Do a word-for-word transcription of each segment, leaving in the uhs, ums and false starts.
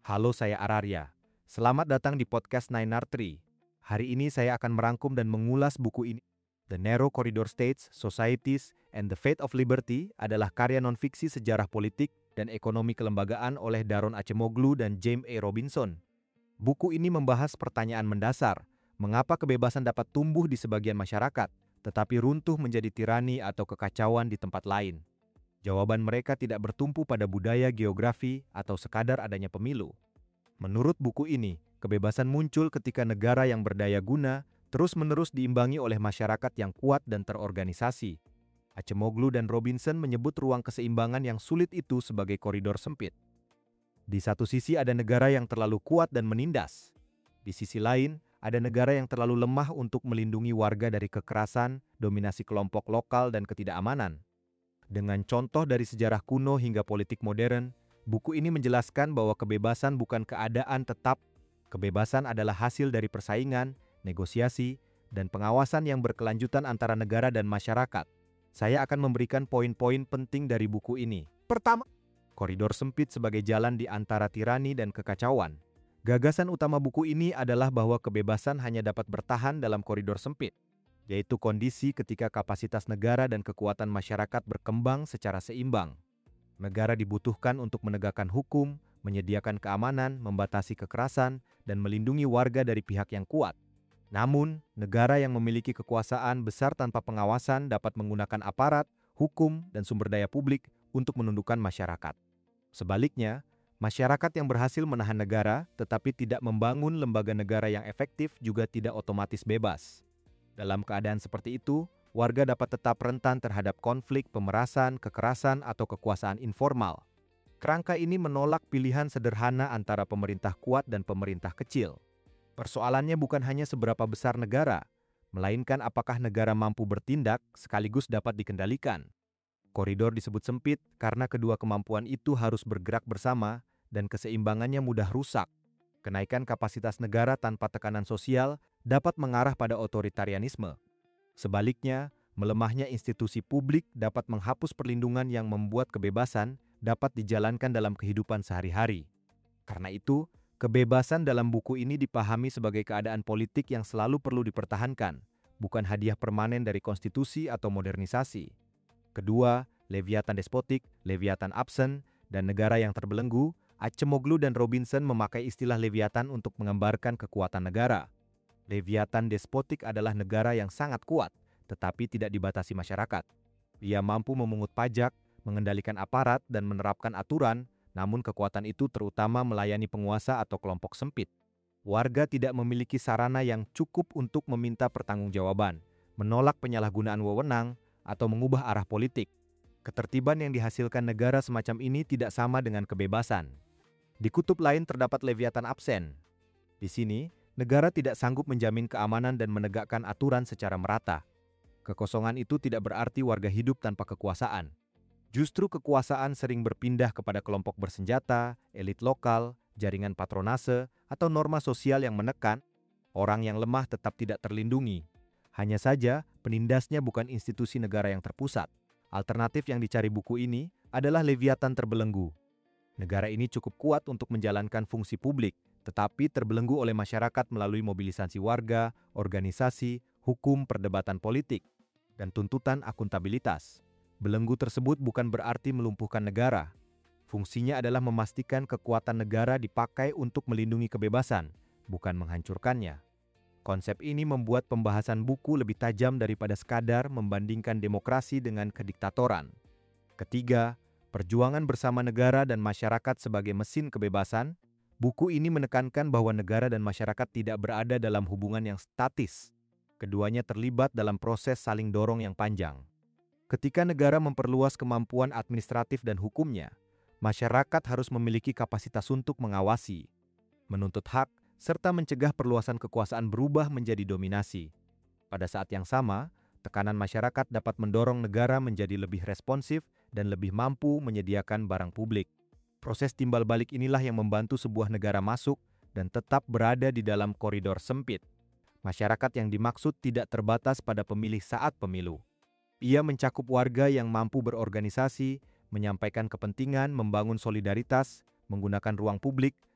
Halo, saya Ararya. Selamat datang di podcast Nine R Tree. Hari ini saya akan merangkum dan mengulas buku ini. The Narrow Corridor States, Societies, and the Fate of Liberty adalah karya non-fiksi sejarah politik dan ekonomi kelembagaan oleh Daron Acemoglu dan James A. Robinson. Buku ini membahas pertanyaan mendasar, mengapa kebebasan dapat tumbuh di sebagian masyarakat, tetapi runtuh menjadi tirani atau kekacauan di tempat lain. Jawaban mereka tidak bertumpu pada budaya, geografi, atau sekadar adanya pemilu. Menurut buku ini, kebebasan muncul ketika negara yang berdaya guna terus-menerus diimbangi oleh masyarakat yang kuat dan terorganisasi. Acemoglu dan Robinson menyebut ruang keseimbangan yang sulit itu sebagai koridor sempit. Di satu sisi ada negara yang terlalu kuat dan menindas. Di sisi lain, ada negara yang terlalu lemah untuk melindungi warga dari kekerasan, dominasi kelompok lokal, dan ketidakamanan. Dengan contoh dari sejarah kuno hingga politik modern, buku ini menjelaskan bahwa kebebasan bukan keadaan tetap. Kebebasan adalah hasil dari persaingan, negosiasi, dan pengawasan yang berkelanjutan antara negara dan masyarakat. Saya akan memberikan poin-poin penting dari buku ini. Pertama, koridor sempit sebagai jalan di antara tirani dan kekacauan. Gagasan utama buku ini adalah bahwa kebebasan hanya dapat bertahan dalam koridor sempit, yaitu kondisi ketika kapasitas negara dan kekuatan masyarakat berkembang secara seimbang. Negara dibutuhkan untuk menegakkan hukum, menyediakan keamanan, membatasi kekerasan, dan melindungi warga dari pihak yang kuat. Namun, negara yang memiliki kekuasaan besar tanpa pengawasan dapat menggunakan aparat, hukum, dan sumber daya publik untuk menundukkan masyarakat. Sebaliknya, masyarakat yang berhasil menahan negara tetapi tidak membangun lembaga negara yang efektif juga tidak otomatis bebas. Dalam keadaan seperti itu, warga dapat tetap rentan terhadap konflik, pemerasan, kekerasan, atau kekuasaan informal. Kerangka ini menolak pilihan sederhana antara pemerintah kuat dan pemerintah kecil. Persoalannya bukan hanya seberapa besar negara, melainkan apakah negara mampu bertindak sekaligus dapat dikendalikan. Koridor disebut sempit karena kedua kemampuan itu harus bergerak bersama dan keseimbangannya mudah rusak. Kenaikan kapasitas negara tanpa tekanan sosial dapat mengarah pada otoritarianisme. Sebaliknya, melemahnya institusi publik dapat menghapus perlindungan yang membuat kebebasan dapat dijalankan dalam kehidupan sehari-hari. Karena itu, kebebasan dalam buku ini dipahami sebagai keadaan politik yang selalu perlu dipertahankan, bukan hadiah permanen dari konstitusi atau modernisasi. Kedua, Leviathan despotik, Leviathan absen, dan negara yang terbelenggu. Acemoglu dan Robinson memakai istilah Leviathan untuk menggambarkan kekuatan negara. Leviathan despotik adalah negara yang sangat kuat, tetapi tidak dibatasi masyarakat. Ia mampu memungut pajak, mengendalikan aparat, dan menerapkan aturan, namun kekuatan itu terutama melayani penguasa atau kelompok sempit. Warga tidak memiliki sarana yang cukup untuk meminta pertanggungjawaban, menolak penyalahgunaan wewenang, atau mengubah arah politik. Ketertiban yang dihasilkan negara semacam ini tidak sama dengan kebebasan. Di kutub lain terdapat Leviathan absen. Di sini, negara tidak sanggup menjamin keamanan dan menegakkan aturan secara merata. Kekosongan itu tidak berarti warga hidup tanpa kekuasaan. Justru kekuasaan sering berpindah kepada kelompok bersenjata, elit lokal, jaringan patronase, atau norma sosial yang menekan. Orang yang lemah tetap tidak terlindungi. Hanya saja, penindasnya bukan institusi negara yang terpusat. Alternatif yang dicari buku ini adalah Leviathan terbelenggu. Negara ini cukup kuat untuk menjalankan fungsi publik, tetapi terbelenggu oleh masyarakat melalui mobilisasi warga, organisasi, hukum, perdebatan politik, dan tuntutan akuntabilitas. Belenggu tersebut bukan berarti melumpuhkan negara. Fungsinya adalah memastikan kekuatan negara dipakai untuk melindungi kebebasan, bukan menghancurkannya. Konsep ini membuat pembahasan buku lebih tajam daripada sekadar membandingkan demokrasi dengan kediktatoran. Ketiga, perjuangan bersama negara dan masyarakat sebagai mesin kebebasan. Buku ini menekankan bahwa negara dan masyarakat tidak berada dalam hubungan yang statis. Keduanya terlibat dalam proses saling dorong yang panjang. Ketika negara memperluas kemampuan administratif dan hukumnya, masyarakat harus memiliki kapasitas untuk mengawasi, menuntut hak, serta mencegah perluasan kekuasaan berubah menjadi dominasi. Pada saat yang sama, tekanan masyarakat dapat mendorong negara menjadi lebih responsif dan lebih mampu menyediakan barang publik. Proses timbal balik inilah yang membantu sebuah negara masuk dan tetap berada di dalam koridor sempit. Masyarakat yang dimaksud tidak terbatas pada pemilih saat pemilu. Ia mencakup warga yang mampu berorganisasi, menyampaikan kepentingan, membangun solidaritas, menggunakan ruang publik,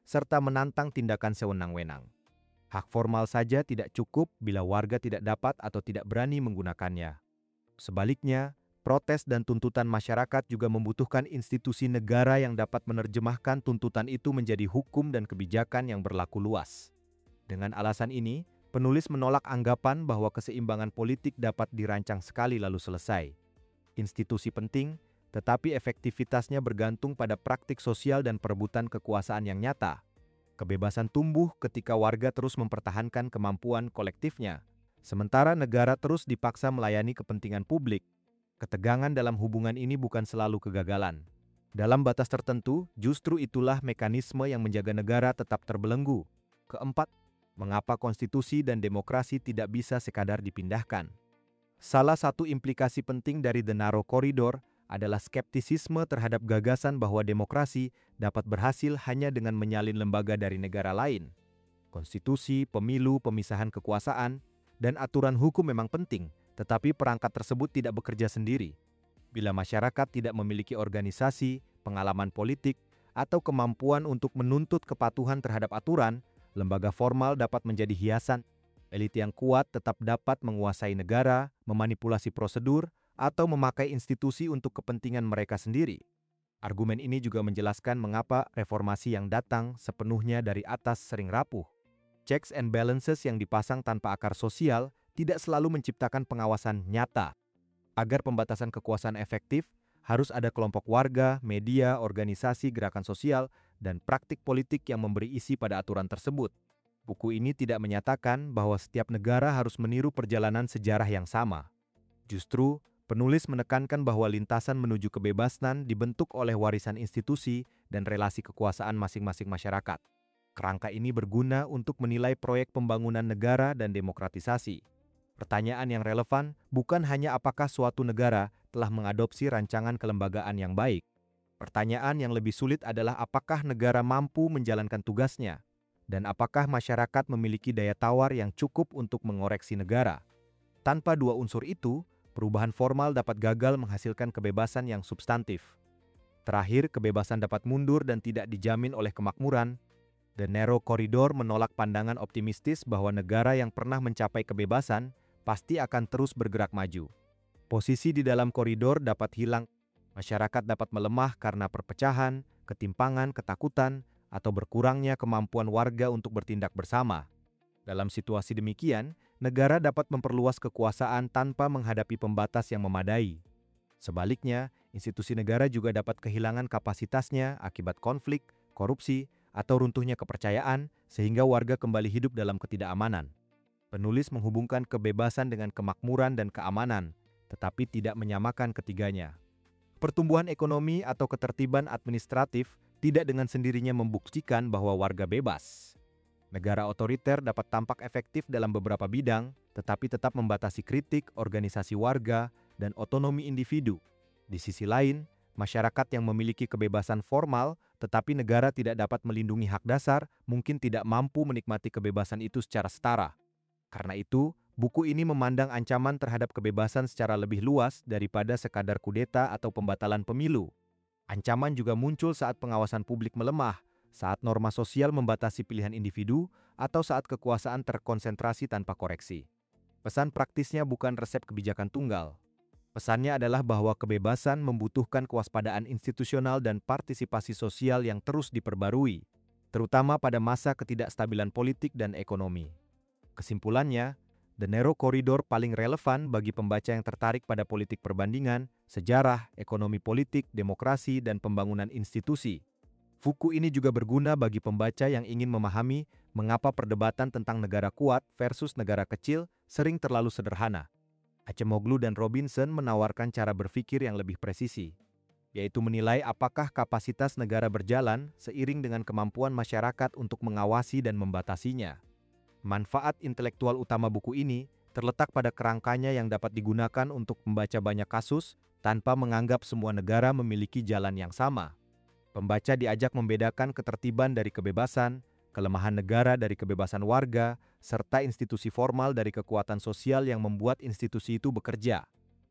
serta menantang tindakan sewenang-wenang. Hak formal saja tidak cukup bila warga tidak dapat atau tidak berani menggunakannya. Sebaliknya, protes dan tuntutan masyarakat juga membutuhkan institusi negara yang dapat menerjemahkan tuntutan itu menjadi hukum dan kebijakan yang berlaku luas. Dengan alasan ini, penulis menolak anggapan bahwa keseimbangan politik dapat dirancang sekali lalu selesai. Institusi penting, tetapi efektivitasnya bergantung pada praktik sosial dan perebutan kekuasaan yang nyata. Kebebasan tumbuh ketika warga terus mempertahankan kemampuan kolektifnya, sementara negara terus dipaksa melayani kepentingan publik. Ketegangan dalam hubungan ini bukan selalu kegagalan. Dalam batas tertentu, justru itulah mekanisme yang menjaga negara tetap terbelenggu. Keempat, mengapa konstitusi dan demokrasi tidak bisa sekadar dipindahkan? Salah satu implikasi penting dari The Narrow Corridor adalah skeptisisme terhadap gagasan bahwa demokrasi dapat berhasil hanya dengan menyalin lembaga dari negara lain. Konstitusi, pemilu, pemisahan kekuasaan, dan aturan hukum memang penting, tetapi perangkat tersebut tidak bekerja sendiri. Bila masyarakat tidak memiliki organisasi, pengalaman politik, atau kemampuan untuk menuntut kepatuhan terhadap aturan, lembaga formal dapat menjadi hiasan. Elit yang kuat tetap dapat menguasai negara, memanipulasi prosedur, atau memakai institusi untuk kepentingan mereka sendiri. Argumen ini juga menjelaskan mengapa reformasi yang datang sepenuhnya dari atas sering rapuh. Checks and balances yang dipasang tanpa akar sosial tidak selalu menciptakan pengawasan nyata. Agar pembatasan kekuasaan efektif, harus ada kelompok warga, media, organisasi, gerakan sosial, dan praktik politik yang memberi isi pada aturan tersebut. Buku ini tidak menyatakan bahwa setiap negara harus meniru perjalanan sejarah yang sama. Justru, penulis menekankan bahwa lintasan menuju kebebasan dibentuk oleh warisan institusi dan relasi kekuasaan masing-masing masyarakat. Kerangka ini berguna untuk menilai proyek pembangunan negara dan demokratisasi. Pertanyaan yang relevan bukan hanya apakah suatu negara telah mengadopsi rancangan kelembagaan yang baik. Pertanyaan yang lebih sulit adalah apakah negara mampu menjalankan tugasnya, dan apakah masyarakat memiliki daya tawar yang cukup untuk mengoreksi negara. Tanpa dua unsur itu, perubahan formal dapat gagal menghasilkan kebebasan yang substantif. Terakhir, kebebasan dapat mundur dan tidak dijamin oleh kemakmuran. The Narrow Corridor menolak pandangan optimistis bahwa negara yang pernah mencapai kebebasan pasti akan terus bergerak maju. Posisi di dalam koridor dapat hilang, masyarakat dapat melemah karena perpecahan, ketimpangan, ketakutan, atau berkurangnya kemampuan warga untuk bertindak bersama. Dalam situasi demikian, negara dapat memperluas kekuasaan tanpa menghadapi pembatas yang memadai. Sebaliknya, institusi negara juga dapat kehilangan kapasitasnya akibat konflik, korupsi, atau runtuhnya kepercayaan sehingga warga kembali hidup dalam ketidakamanan. Penulis menghubungkan kebebasan dengan kemakmuran dan keamanan, tetapi tidak menyamakan ketiganya. Pertumbuhan ekonomi atau ketertiban administratif tidak dengan sendirinya membuktikan bahwa warga bebas. Negara otoriter dapat tampak efektif dalam beberapa bidang, tetapi tetap membatasi kritik, organisasi warga, dan otonomi individu. Di sisi lain, masyarakat yang memiliki kebebasan formal, tetapi negara tidak dapat melindungi hak dasar, mungkin tidak mampu menikmati kebebasan itu secara setara. Karena itu, buku ini memandang ancaman terhadap kebebasan secara lebih luas daripada sekadar kudeta atau pembatalan pemilu. Ancaman juga muncul saat pengawasan publik melemah, saat norma sosial membatasi pilihan individu, atau saat kekuasaan terkonsentrasi tanpa koreksi. Pesan praktisnya bukan resep kebijakan tunggal. Pesannya adalah bahwa kebebasan membutuhkan kewaspadaan institusional dan partisipasi sosial yang terus diperbarui, terutama pada masa ketidakstabilan politik dan ekonomi. Kesimpulannya, The Narrow Corridor paling relevan bagi pembaca yang tertarik pada politik perbandingan, sejarah, ekonomi politik, demokrasi, dan pembangunan institusi. Buku ini juga berguna bagi pembaca yang ingin memahami mengapa perdebatan tentang negara kuat versus negara kecil sering terlalu sederhana. Acemoglu dan Robinson menawarkan cara berpikir yang lebih presisi, yaitu menilai apakah kapasitas negara berjalan seiring dengan kemampuan masyarakat untuk mengawasi dan membatasinya. Manfaat intelektual utama buku ini terletak pada kerangkanya yang dapat digunakan untuk membaca banyak kasus tanpa menganggap semua negara memiliki jalan yang sama. Pembaca diajak membedakan ketertiban dari kebebasan, kelemahan negara dari kebebasan warga, serta institusi formal dari kekuatan sosial yang membuat institusi itu bekerja.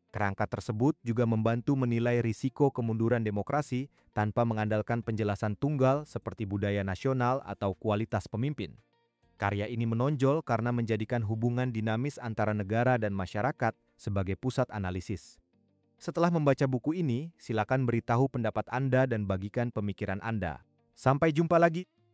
Kerangka tersebut juga membantu menilai risiko kemunduran demokrasi tanpa mengandalkan penjelasan tunggal seperti budaya nasional atau kualitas pemimpin. Karya ini menonjol karena menjadikan hubungan dinamis antara negara dan masyarakat sebagai pusat analisis. Setelah membaca buku ini, silakan beritahu pendapat Anda dan bagikan pemikiran Anda. Sampai jumpa lagi.